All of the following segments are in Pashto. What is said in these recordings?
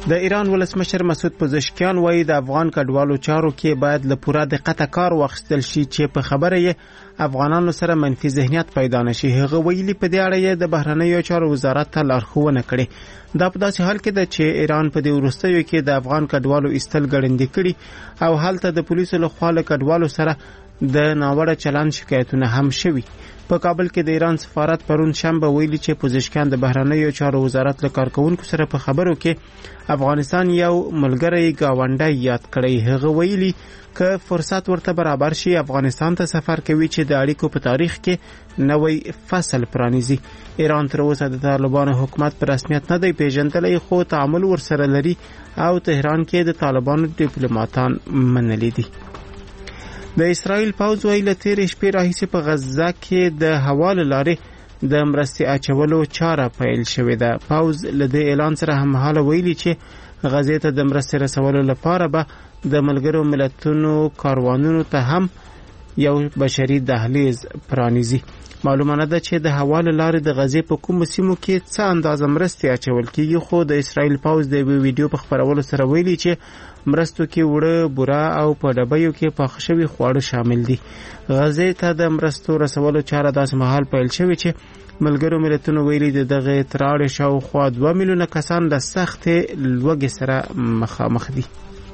د ایران ولسمشر مسعود پزشکیان وایي د افغان کډوالو چارو کې باید له پوره دقت کار واخیستل شي چې په خبره یې افغانانو سره منفي ذهنیت پیدا نشي. هغه ویلي په دې اړه یې د بهرنیو چارو وزارت ته لارښوونه کړې. دا په داسې حال کې ده چې ایران په دې وروستیو کې د افغان کډوالو ایستل ګړندي کړي او هلته د پولیسو لخوا له کډوالو سره د ناوړه چلند شکایتونه هم شوي. په کابل کې د ایران سفارت پرون شنبه ویلي چې پزشکیان د بهرنیو چارو وزارت له کارکونکو سره په خبرو کې افغانستان یو ملګری گاونډی یاد کړی. هغه ویلي که فرصت ورته برابر شي افغانستان ته سفر کوي چې د اړیکو په تاریخ کې نوې فصل پرانیزي. ایران تر اوسه د طالبانو حکومت په رسمیت نه دی پیژندلی خو تعامل ورسره لري او تهران کې د طالبانو ډیپلوماټان منلي دي. د اسرائیل پوځ ویل تیرې شپې راهیسې په غزه کې د هوا له لارې د مرستې اچولو چاره پیل شوې ده. پوځ له دې اعلان سره هممهاله ویلي چې غزې ته د مرستې رسولو لپاره به د ملګرو ملتونو کاروانونو ته هم یو بشري دهلیز پرانیزي. معلومه نه ده چې د هوا له لارې د غزې په کومو سیمو کې څه اندازه مرستې اچول کیږي خو د اسرائیل پوځ د ویډیو په خپرولو سره ویلي چې مرستو کې وړه بوره او په ډبیو کې پاخه شوي خواړه شامل دي. غزې ته د مرستو رسولو چاره داسې مهال پیل شوې چې ملګرو ملتونو ویلي د دغه تراړې شاوخوا 2 میلیونه کسان له سختې لوږې سره مخامخ دي.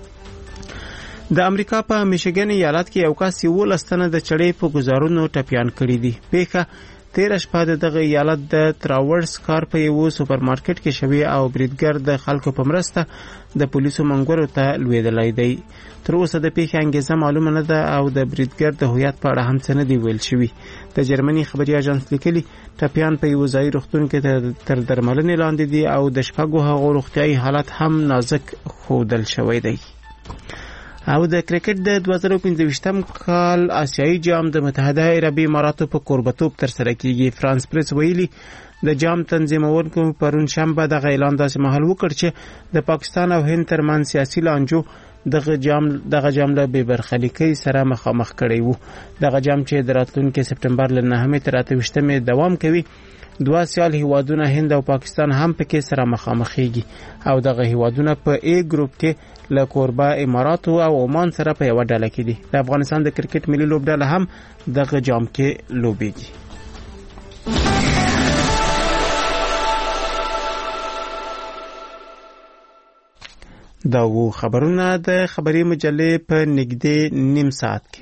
د امریکا په میشیګن ایالت کې یو کس 11 تنه د چړې په گزارونو ټپیان کړي دي. پیښه 13 شپه د دغه ایالت د تراورس کار په یو سوپرمارکټ کې شوی او بریدګر د خلکو په مرسته د پولیسو منګورو ته لویدلی دی. تر اوسه د پیښې انګیزه معلومه نه ده او د بریدګر د هویت په اړه هم څه نه دی ویل شوي. د جرمني خبري اژانس لیکلي ټپیان په یو ځای روغتون کې تر درملنې لاندې دي او د شپږو هغو روغتیایي حالت هم نازک ښودل شوی دی. او د کرکټ د 2025م کال آسیایي جام د متحده عربي اماراتو په کوربتوب تر سره کیږي. فرانس پریس ویلي د جام تنظیمونکو پرون شنبه دغه اعلان داسې مهال وکړ چې د پاکستان او هند ترمن سیاسي لانجو دغه جام له بې برخلیکۍ سره مخامخ کړی وو. دغه جام چې د راتلونکي سپټمبر له 9 تر 28 دوام کوي 2 سیال هیوادونه هند او پاکستان هم پکې سره مخامخېږي او دغه هیوادونه په ای ګروپ کې له کوربه اماراتو او عمان سره په یو ډله کې دي. د افغانستان د کرکټ ملي لوبډله هم دغه جام کې لوبېږي. دا وو خبرونه د خبري مجلې په نږدې نیم ساعت کې.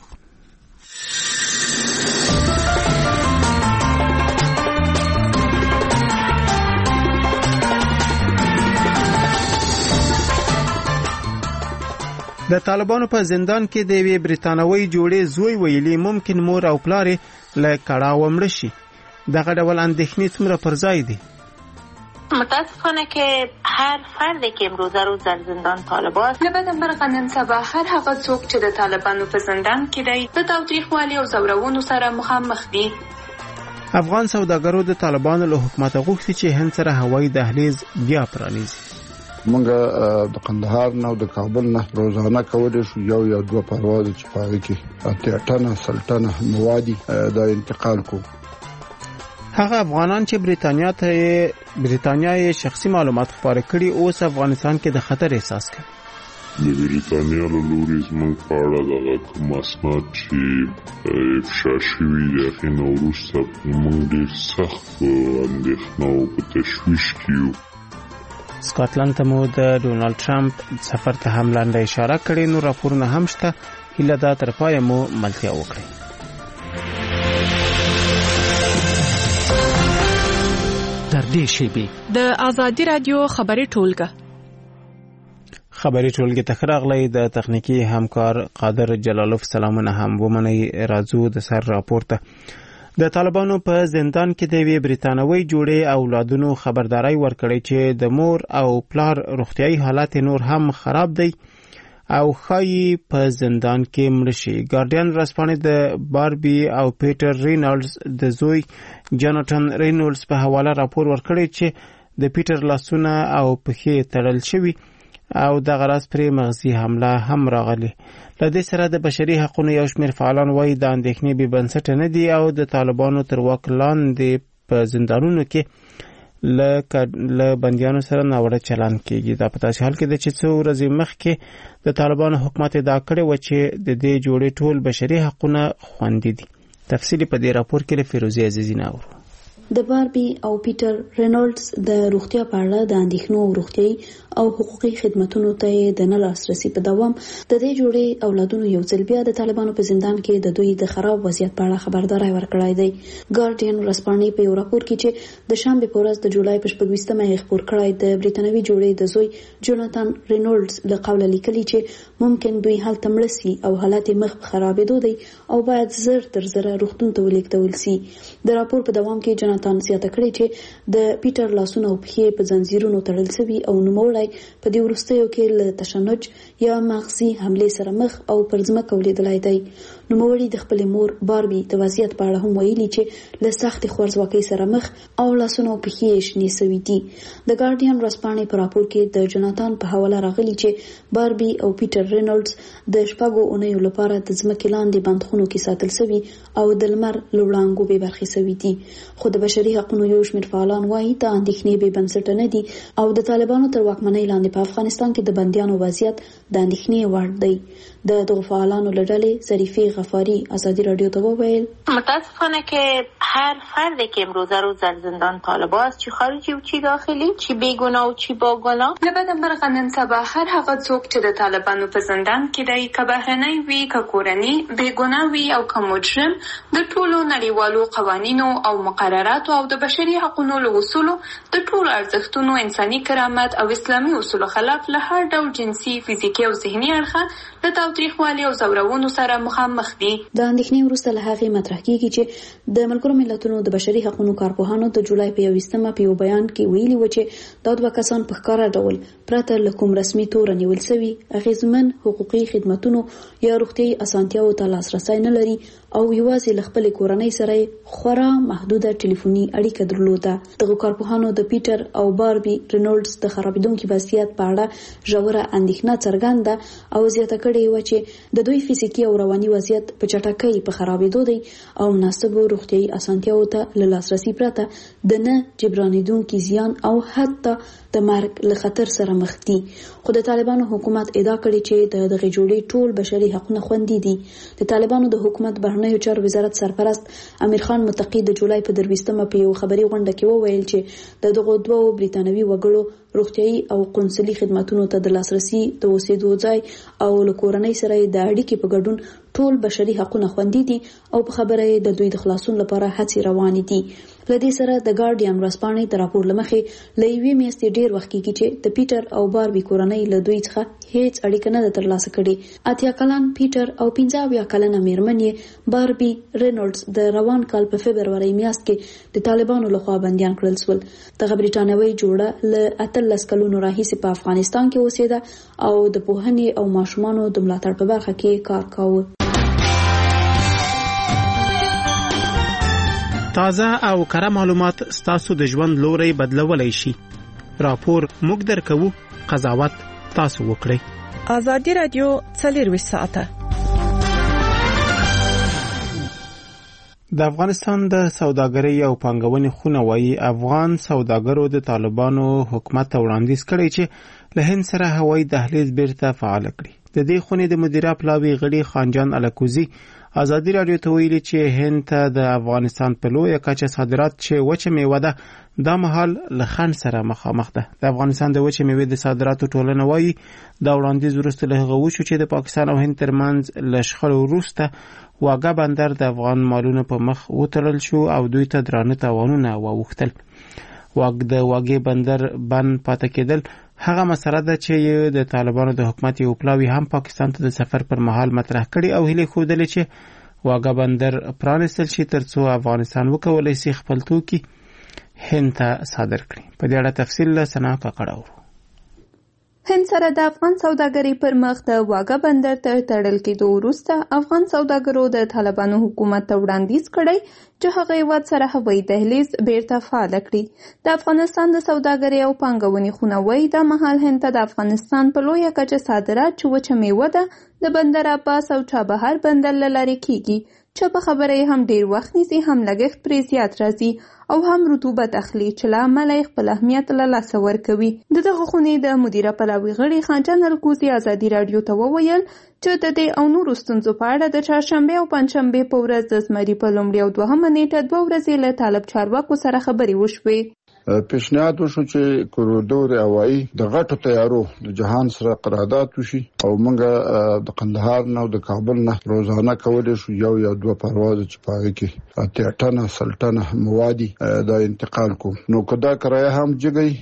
د طالبانو په زندان کې د یوې بریتانوي جوړې زوی ویلي ممکن مور او پلار له کړاو مړ شي. دغه ډول اندېښنې څومره پر ځای دي؟ متاسفانه که هر فردی که امروزه روز در زندان طالبان است لبدن برقنن سبا هر هغه څوک چې د طالبانو په زندان کې دی د تاوتریخوالي او زورونو سره مخامخ دي. افغان سوداګرو د طالبانو له حکومت غوښتي چې هند سره هوایي دهلیز بیا پرانیزي. موږ د قندهار نه او د کابل نه روزانه کولای شو یو یا دوه پرواز چې پاره کې 8 ټنه سلطنه موادي د انتقال کو. هغه افغانان چې بریتانیا شخصي معلومات خپاره کړي اوس افغانستان کې د خطر احساس کوي. د بریتانیا له لوري زموږ په اړه دغه کوم اسناد چې افشا شوي دي هغې نه وروسته موږ ډېر سخت په اندېښنه او په تشویش کې یو. سکاټلند ته مو د ډونالډ ټرمپ سفر ته هم لاندې اشاره کړې. نو راپورونه هم شته. هیله ده تر پایه مو ملتیا وکړئ. در دې شیبې د آزادي رادیو خبري ټولګه ته ښه راغلی. د تخنیکی همکار قادر جلالوف سلامونه هم ومنئ. راځو د سر راپورته. د طالبانو په زندان کې د یوې بریتانوي جوړې اولادونو خبرداري ورکړې چې د مور او پلار روغتیايي حالت نور هم خراب دی او خایي په زندان کې مړ شي. ګارډین ورځپاڼې د باربي او پیټر رینالډز د زوی جاناتن رینالډز په حواله راپور ورکړی چې د پیټر لاسونه او پښې تړل شوي او د غراس پرې مغزي حمله هم راغلی. له دې سره د بشري حقوقو یو شمېر فعالان وایي د اندېښنې بې بنسټه نه دي او د طالبانو تر واک لاندې په زندانونو کې له بندیانو سره ناوړه چلند کیږي. دا په داسې حال کې ده چې څو ورځې مخکې د طالبانو حکومت ادعا کړې و چې د دې جوړې ټول بشري حقونه خوندي دي. تفصیلی په دې راپور کې له فیروزي عزیزی ناورو. د باربي او پیټر رینولډز د روغتیا په اړه د اندېښنو روغتیايي او حقوقي خدماتو ته د نه لاسرسي په دوام د دې جوړې اولادونو یو ځل بیا د طالبانو په زندان کې د دوی د خراب وضعیت په اړه خبرداري ورکړای دی. ګارډین ورځپاڼې په یو راپور کې چې د شنبه په ورځ د جولای په 26مه خبر کړای د بریټانوي جوړې د زوی جوناتان رینولډز له قوله لیکلي چې ممکن دوی هلته مړ شي او حالت مخ خرابېدو دی او باید زر تر زر روغتون ته ولیږدول شي. د راپور په دوام کې جوناتان زیاته کړې چې د پیټر لاسونه او پښې په زنجیرونو تړل شوي او نوموړی په دې وروستیو کې له تشنج یا مغزي حمله سره مخ او پر ځمکه ولیدلای دی. نوموړی د خپل مور باربي د وضعیت په اړه هم ویلي چې له سخت خوارځواکۍ سره مخ او لاسونه او پښې شنې شوي دي. د ګارډین ورځپاڼې په راپور کې د جوناتان په حواله راغلي چې باربي او پیټر رینولډز د شپږو اونیو لپاره د ځمکې لاندې بندخونو کې ساتل شوي او د لمر له وړانګو بې برخې شوي دي. خو د بشري حقوقو یو شمېر فعالان وایي دا اندېښنې بې بنسټه نه دي او د طالبانو تر واکمنۍ لاندې په افغانستان کې د بندیانو وضعیت د اندېښنې وړ دی. د دغو فعالانو له ډلې ظریفې غفاری ازادي رادیو ته وویل متاسفانه که هر فردی که امروزه روز در زندان طالب است چی خارجی و چی داخلی چی بیگناه و چی باگناه لبد مرغ نن سبا هر هغه څوک چې د طالبانو په زندان کې دی که بهرنی وي که کورنی بیگناه وي او که مجرم د ټولو نړیوالو قوانینو او مقرراتو او د بشري حقوقو له اصولو د ټولو ارزښتونو انساني کرامت او اسلامي اصولو خلاف له هر ډول جنسي فزیکي او ذهني اړخه د تاوتریخوالي او زورونو سره مخامخ دي. د اندېښنې وروسته له هغې مطرح کیږي چې د ملګرو ملتونو د بشري حقوقو کارپوهانو د جولای په 21مه په یو بیان کې ویلي و چې دا دوه کسان په ښکاره ډول پرته له کوم رسمي توره نیول شوي اغېزمن حقوقي خدماتو یا روغتیايي اسانتیاوو ته لاسرسی نه لري او یوازې له خپلې کورنۍ سره خورا محدوده ټلیفوني اړیکه درلوده. دغه کارپوهانو د پیټر او باربي رینولډز د خرابېدونکي وضعیت په اړه ژوره اندېښنه څرګنده او زیاته کړې و چې د دوی فزیکي او رواني وضعیت په چټکۍ په خرابېدو دی او مناسبو روغتیايي اسانتیاوو ته له لاسرسي پرته د نه جبرانېدونکي زیان او حتی د مرګ له خطر سره مخ دي. خو د طالبانو حکومت ادعا کړې چې دغه جوړې ټول بشري حقوقونه خوندي دي. د طالبانو د حکومت بهرنیو چارو وزارت سرپرست امیر خان متقی د جولای په 23مه په یو خبري غونډه کې وویل چې دغه دوه بریټانوي وګړو روغتیايي او قونسلي خدماتو ته د لاسرسي د اوسېدو ځای او له کورنۍ سره د اړیکې په ګډون ټول بشري حقوقونه خوندي دي او په خبره د دوی د خلاصون لپاره هڅې روانې دي. لدې سره د ګارډین ورځپاڼې د راپور لمخې له یوې میاشتې ډیر وخت کېږي چې د پیټر او باربي کورنۍ له دوی څخه هیڅ اړیکه نه ترلاسه کړې. 80 کلن پیټر او 50 کلنه میرمن یې باربي رینولډز د روان کال په فبروري میاشت کې د طالبانو لخوا بندیان کړل شول. دغه بریټانوي جوړه له 18 کلونو راهیسې په افغانستان کې اوسېده او د پوهنې او ماشومانو د ملاتړ په برخه کې کار کاوه. تازه او کره معلومات ستاسو د ژوند لوري بدلولای شي. راپور موږ درکو، قضاوت تاسو وکړئ. ازادي رادیو 24 ساعته. د افغانستان د سوداګرۍ او پانګونې خونه وايي افغان سوداګرو د طالبانو حکومت وړاندیز کړی چې له هند سره هوایي دهلیز بیرته فعال کړي. د دې خونې د مدیره پلاوی غړي خانجان الکوزی ازادي رادیو ته ویلي چې هند ته د افغانستان په لویه کچه صادرات چې وچه میوه ده دا مهال له خنډ سره مخامخ ده. د افغانستان د وچه میوې د صادراتو ټولنه وايي دا وړاندیز وروسته له هغه وشو چې د پاکستان او هند ترمنځ له شخړو وروسته واګه بندر د افغان مالونو په مخ وتړل شو او دوی ته درانه تاوانونه واوښتل. واګې بندر بند پاتې کېدل هغه مسله ده چې د طالبانو د حکومت یو پلاوی هم پاکستان ته د سفر پر مهال مطرح کړي او هیله خوده چې واګه بندر پرانستل شي ترڅو افغانستان وکولای شي خپل توکي هند ته صادر کړي. په دې اړه تفصیل له سنا کاکړاو. هند سره د افغان سوداګرۍ پر مخ د واګه بندر ته تړل کېدو وروسته افغان سوداګرو د طالبانو حکومت ته وړاندیز کړی چې هغه هیواد سره هوایي دهلیز بیرته فعال کړي. د افغانستان د سوداګرۍ او پانګونې خونه وايي دا مهال هند ته د افغانستان په لویه کچه صادرات چې وچه میوه ده د بندر عباس او چابهار بندر له لارې کیږي چې په خبره هم ډیر وخت نیسي، هم لګښت پرې زیات راځي او هم رطوبت اخلي چې له امله یې خپل اهمیت له لاسه ورکوي. د دغه خونې د مدیره پلاوي غړي خان جنرال کوزي ازادي راډیو ته وویل چې د دې او نورو ستونزو په اړه د چهارشنبې او پنجشنبې په ورځ د زمري په لومړۍ او دوهمه نیټه 2 ورځې له طالب چارواکو سره خبرې وشوې. پیشنهاد وشو چې کوریډور هوایی د غټو طیارو د جهان سره قرارداد وشي او موږ د قندهار نه او د کابل نه روزانه کولای شو یو یا دوه پرواز چې پاره کې 8 ټنه سلطنه موادي د انتقال کو. نو کدا کرایه هم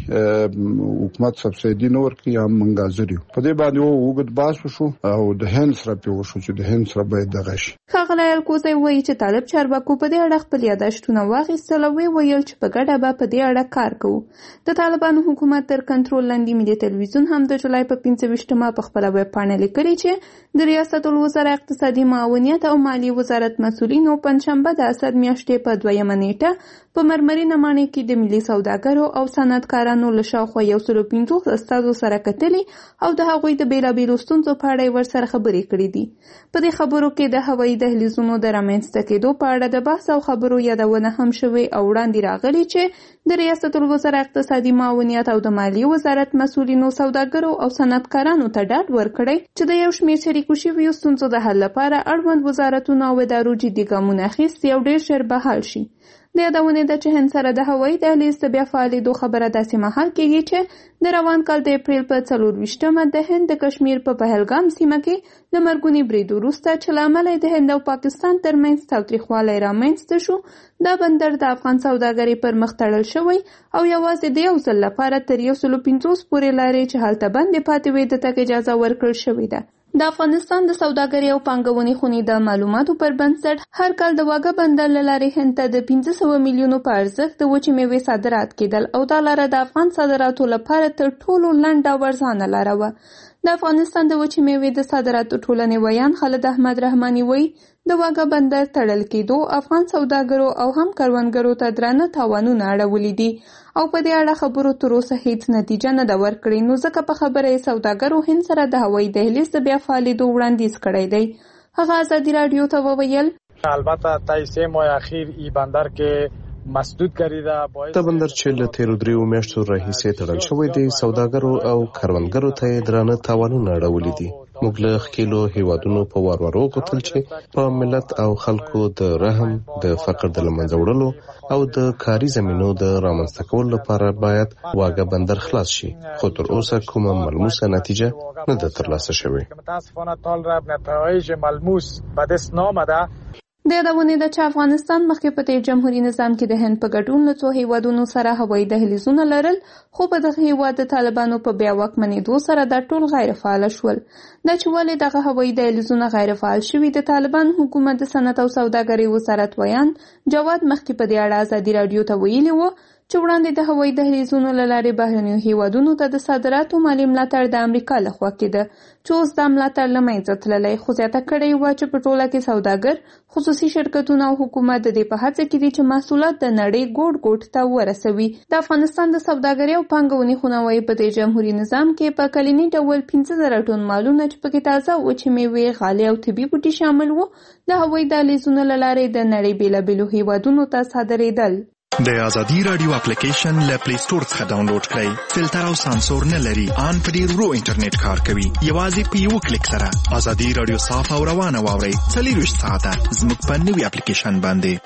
جګي حکومت سبسایډي نو ورکړي هم موږ حاضر یو. په دې باندې وګت باس وشو او د هند سره پیو شو چې د هند سره باید دغه شي. ښاغلی الکوزی وایي چې طالب چارواکو په دې اړه خپل یاداشتونه واخیستل او ویل چې په ګډه به په دې اړه کار کوو. د طالبانو حکومت تر کنټرول لاندې ملي تلویزیون هم د جولای په 25مه په خپله ویب پاڼه لیکلي چې د ریاست الوزرا اقتصادي معاونیت او مالی وزارت مسؤلینو پنجشنبه د اسد میاشتې په 2مه نیټه په مرمرینه ماڼۍ کې د ملي سوداګرو او صنعتکارانو له شاوخوا 150 استازو سره کتلي او د هغوی د بیلابیلو ستونزو په اړه ورسره خبرې کړې دي. په دې خبرو کې د هوایي دهلیزونو د رامنځته کېدو په اړه د بحث او خبرو یادونه هم شوې او وړاندې راغلي چې د ریاست الوزرا اقتصادي معاونیت او د مالی وزارت مسؤلینو سوداګرو او صنعتکارانو ته ډاډ ورکړی چې د یو شمېر شریکو شویو ستونزو د حل لپاره اړوند وزارتونو او ادارو جدي ګامونه اخیستي او ډېر ژر به حل شي. د یادونې ده چې هند سره د هوایي دهلیز د بیا فعالېدو خبره داسې مهال کېږي چې د روان کال د اپریل په 24مه د هند د کشمیر په پهلګام سیمه کې د مرګوني برید وروسته چې له امله د هند او پاکستان ترمنځ تاوتریخوالی رامنځته شو، دا بندر د افغان سوداګرۍ پر مخ تړل شوی او یوازې د یو ځل لپاره تر 150 پورې لارې چې هلته بندې پاتې وې د تګ اجازه ورکړل شوې ده. د افغانستان د سوداګرۍ او پانګونې خونې د معلوماتو پر بنسټ هر کال د واګه بندر له لارې هند ته د 500 میلیونو په ارزښت د وچې میوې صادرات کېدل او دا لاره د افغان صادراتو لپاره تر ټولو لنډه او ارزانه لاره وه. د افغانستان د وچې میوې د صادراتو ټولنې ویان خالد احمد رحماني وایي د واګه بندر تړل کېدو افغان سوداګرو او هم کروندګرو ته درانه تاوانونه اړولي دي او په دې اړه خبرو تر اوسه هیڅ نتیجه نه ده ورکړې. نو ځکه په خبره یې سوداګرو هند سره د هوایي دهلیز د بیا فعالېدو وړاندیز کړی دی. هغه ازادي راډیو ته وویل البته تا 3 ماه اخیر ای بندر کې مسدود کړی ده. دا بندر چې له 13 میاشتو راهیسې تړل شوی دی سوداګرو او کروندګرو ته درانه تاوانونه اړولي دي. موږ له ښکېلو هیوادونو په وار وار وکتل چې په ملت او خلکو د رحم د فقر د لمنځه وړلو او د کاري زمینو د رامنځته کولو لپاره باید واګه بندر خلاص شي، خو تر اوسه کومه ملموسه نتیجه نه ده ترلاسه شوې. متاسفانه طال نتایج ملموس به دست نامده. د یادونې ده چې افغانستان مخکې په تیر جمهوریت نظام کې د هند په ګډون له څو هیوادونو سره هوایي دهلیزونه لرل، خو په دغه هیواد د طالبانو په بیا واکمنېدو سره دا ټول غیر فعاله شول. دا چې ولې دغه هوایي دهلیزونه غیر فعال شوي، د طالبان حکومت د صنعت او سوداګرۍ وزارت ویان جواد مخکې په دې اړه ازادي راډیو ته ویلي و چې وړاندې د هوایي دهلیزونو له لارې بهرنیو هیوادونو ته د صادراتو مالي ملاتړ د امریکا لخوا کېده، چې اوس دا ملاتړ له منځه تللی. خو زیاته کړې وه چې په ټوله کې سوداګر، خصوصي شرکتونه او حکومت د دې په هڅه کې دي چې محصولات د نړۍ ګوټ ګوټ ته ورسوي. د افغانستان د سوداګرۍ او پانګونې خونه وایي په دې جمهوریت نظام کې په کلني ډول 15,000 ټن مالونه چې پکې تازه وچې میوې، غالۍ او طبي بوټي شامل وو د هوایي دهلیزونو له لارې د نړۍ بیلابیلو هیوادونو ته صادرېدل. د ازادي رادیو اپلیکیشن له پلی سٹور څخه ډاونلوډ کړئ. فلټر او سانسور نه لري، ان په ډیر ورو انټرنیټ کار کوي. یوازې په یو کلیک سره ازادي رادیو صاف او روانه واورئ. 24 ساعته زموږ په نوي اپلیکیشن باندې.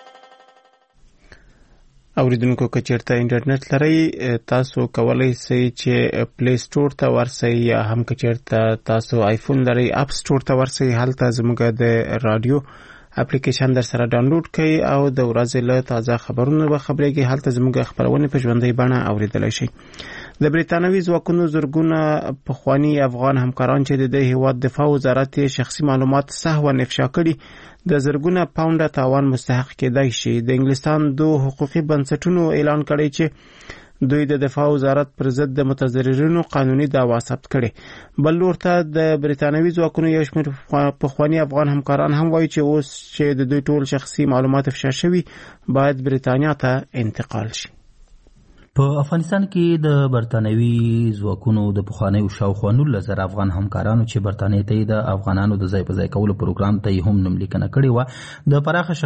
اوریدونکو که چیرته انټرنیټ لرئ تاسو کولای شئ چې پلی سٹور ته ورسئ، یا هم که چیرته تاسو آیفون لرئ اپ سٹور ته ورسئ. هلته زموږ د رادیو اپلیکیشن در سره ډاونلوډ کړئ او د ورځې له تازه خبرونو به خبرېږي. هلته زموږ خبرونه په ژوندۍ بڼه اوریدلی شئ. د بریتانوي ځواکونو زرګونه پخواني افغان همکاران چې د دې هیواد دفاع وزارت شخصي معلومات سهوا افشا کړي د زرګونه پاونډه تاوان مستحق کېدای شي. د انګلستان دوه حقوقي بنسټونو اعلان کړی چې دوی د دفاع وزارت پر ضد د متضررینو قانوني دعوا ثبت کړي. بل لور ته د بریتانوي ځواکونو یو شمېر پخواني افغان همکاران هم وایي چې اوس چې د دوی ټول شخصي معلومات افشا شوي باید بریتانیا ته انتقال شي. په افغانستان کې د برتانوي ځواکونو د پخوانیو شاوخوا 19,000 افغان همکارانو چې برتانیې ته د افغانانو د ځای په ځای کولو پروګرام ته هم نوملیکنه کړې وه د پراخه